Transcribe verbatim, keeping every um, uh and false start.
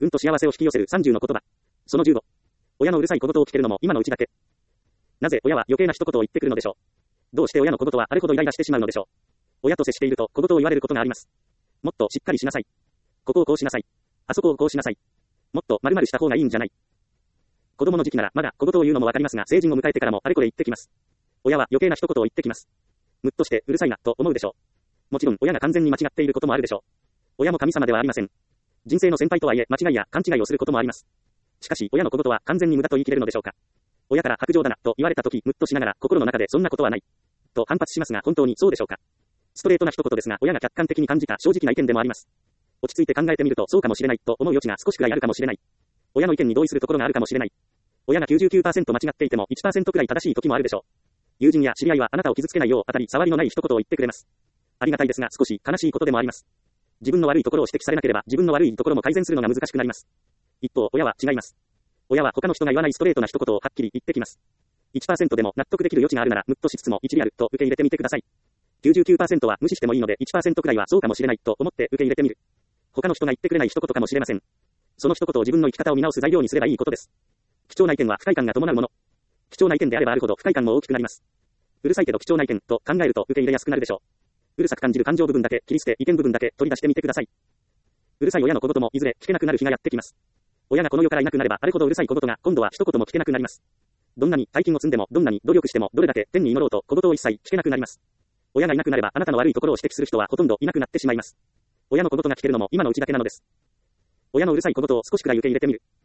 うんと幸せを引き寄せるさんじゅうの言葉。そのじゅうご。親のうるさい小言を聞けるのも今のうちだけ。なぜ親は余計な一言を言ってくるのでしょう。どうして親の小言はあれほどイライラしてしまうのでしょう。親と接していると小言を言われることがあります。もっとしっかりしなさい。ここをこうしなさい。あそこをこうしなさい。もっと丸々した方がいいんじゃない。子供の時期ならまだ小言を言うのもわかりますが、成人を迎えてからもあれこれ言ってきます。親は余計な一言を言ってきます。むっとしてうるさいなと思うでしょう。もちろん親が完全に間違っていることもあるでしょう。親も神様ではありません。人生の先輩とはいえ間違いや勘違いをすることもあります。しかし親の小言は完全に無駄と言い切れるのでしょうか。親から白状だなと言われた時むっとしながら心の中でそんなことはないと反発しますが本当にそうでしょうか。ストレートな一言ですが親が客観的に感じた正直な意見でもあります。落ち着いて考えてみるとそうかもしれないと思う余地が少しくらいあるかもしれない。親の意見に同意するところがあるかもしれない。親が きゅうじゅうきゅうパーセント 間違っていても いちパーセント くらい正しい時もあるでしょう。友人や知り合いはあなたを傷つけないよう当たり障りのない一言を言ってくれます。ありがたいですが少し悲しいことでもあります。自分の悪いところを指摘されなければ自分の悪いところも改善するのが難しくなります。一方親は違います。親は他の人が言わないストレートな一言をはっきり言ってきます。いちパーセント でも納得できる余地があるならムッとしつつも一理あると受け入れてみてください。きゅうじゅうきゅうパーセント は無視してもいいので いちパーセント くらいはそうかもしれないと思って受け入れてみる。他の人が言ってくれない一言かもしれません。その一言を自分の生き方を見直す材料にすればいいことです。貴重な意見は不快感が伴うもの。貴重な意見であればあるほど不快感も大きくなります。うるさいけど貴重な意見と考えると受け入れやすくなるでしょう。うるさく感じる感情部分だけ切り捨て意見部分だけ取り出してみてください。うるさい親の小言もいずれ聞けなくなる日がやってきます。親がこの世からいなくなればあれほどうるさい小言が今度は一言も聞けなくなります。どんなに大金を積んでもどんなに努力してもどれだけ天に祈ろうと小言を一切聞けなくなります。親がいなくなればあなたの悪いところを指摘する人はほとんどいなくなってしまいます。親の小言が聞けるのも今のうちだけなのです。親のうるさい小言を少しくらい受け入れてみる。